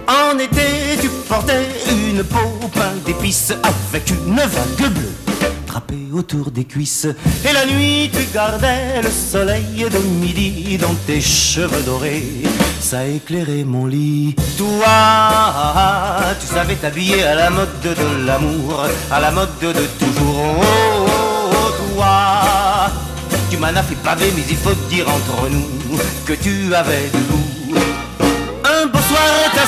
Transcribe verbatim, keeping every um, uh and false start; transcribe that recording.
En été, tu portais une peau peinte d'épices avec une vague bleue drapée autour des cuisses. Et la nuit, tu gardais le soleil de midi dans tes cheveux dorés. Ça éclairait mon lit. Toi, tu savais t'habiller à la mode de l'amour, à la mode de toujours. Oh, oh, oh, toi, tu m'en as fait baver, mais il faut dire entre nous que tu avais du goût. Un beau soir,